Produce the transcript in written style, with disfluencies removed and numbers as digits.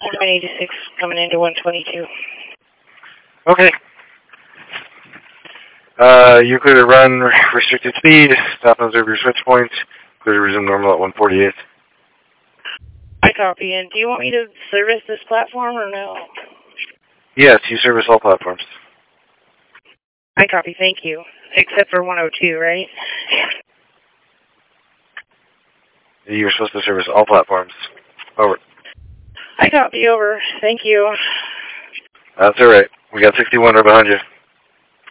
186 coming into 122. Okay. You clear to run restricted speed, stop and observe your switch points, clear to resume normal at 148. I copy. And do you want me to service this platform or no? Yes, you service all platforms. I copy, thank you. Except for 102, right? You were supposed to service all platforms. Over. I copy, over. Thank you. That's all right. We got 61 right behind you.